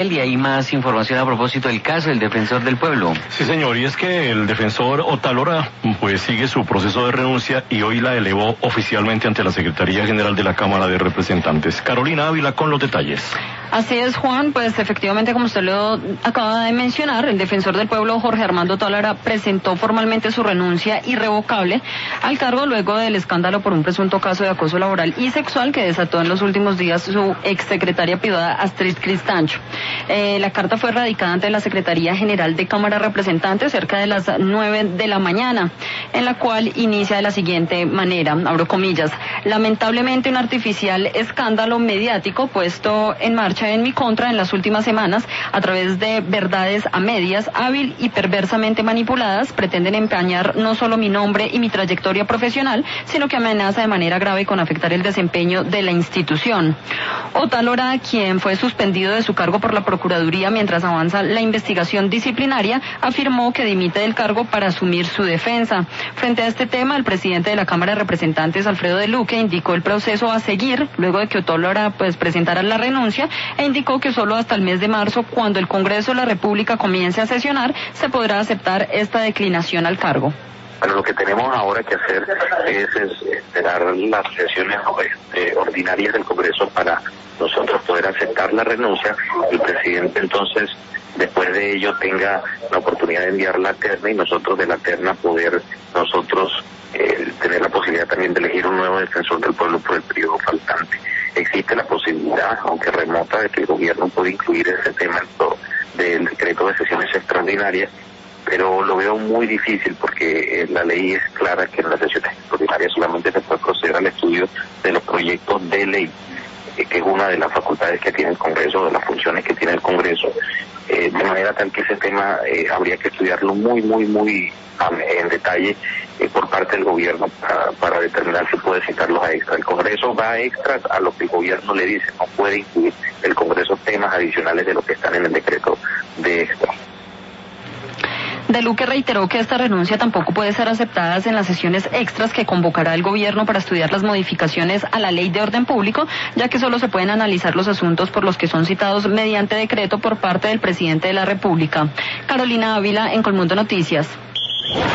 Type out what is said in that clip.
Y hay más información a propósito del caso del defensor del pueblo. Sí, señor, y es que el defensor Otálora pues sigue su proceso de renuncia y hoy la elevó oficialmente ante la Secretaría General de la Cámara de Representantes. Carolina Ávila con los detalles. Así es, Juan, pues efectivamente, como usted lo acaba de mencionar, el defensor del pueblo, Jorge Armando Otálora, presentó formalmente su renuncia irrevocable al cargo luego del escándalo por un presunto caso de acoso laboral y sexual que desató en los últimos días su exsecretaria privada Astrid Cristancho. La carta fue radicada ante la Secretaría General de Cámara de Representantes cerca de las 9 de la mañana, en la cual inicia de la siguiente manera, abro comillas: lamentablemente un artificial escándalo mediático puesto en marcha en mi contra en las últimas semanas a través de verdades a medias, hábil y perversamente manipuladas, pretenden empañar no solo mi nombre y mi trayectoria profesional, sino que amenaza de manera grave con afectar el desempeño de la institución. Otálora, quien fue suspendido de su cargo por la Procuraduría mientras avanza la investigación disciplinaria, afirmó que dimite del cargo para asumir su defensa. Frente a este tema, el presidente de la Cámara de Representantes, Alfredo de Luque, indicó el proceso a seguir luego de que Otálora presentara la renuncia e indicó que solo hasta el mes de marzo, cuando el Congreso de la República comience a sesionar, se podrá aceptar esta declinación al cargo. Bueno, lo que tenemos ahora que hacer es esperar las sesiones ordinarias del Congreso para nosotros poder aceptar la renuncia. El presidente entonces, después de ello, tenga la oportunidad de enviar la terna y nosotros de la terna poder tener la posibilidad también de elegir un nuevo defensor del pueblo por el periodo faltante. Existe la posibilidad, aunque remota, de que el gobierno pueda incluir ese tema del decreto de sesiones extraordinarias, pero lo veo muy difícil porque la ley es clara que en las sesiones extraordinarias solamente se puede proceder al estudio de los proyectos de ley, que es una de las facultades que tiene el Congreso, de las funciones que tiene el Congreso, de manera tal que ese tema habría que estudiarlo muy en detalle por parte del gobierno para determinar si puede citarlos a extras. El Congreso va a extras a lo que el gobierno le dice, no puede incluir el Congreso temas adicionales de lo que están en el decreto de extras. De Luque reiteró que esta renuncia tampoco puede ser aceptada en las sesiones extras que convocará el gobierno para estudiar las modificaciones a la ley de orden público, ya que solo se pueden analizar los asuntos por los que son citados mediante decreto por parte del presidente de la República. Carolina Ávila, en Colmundo Noticias.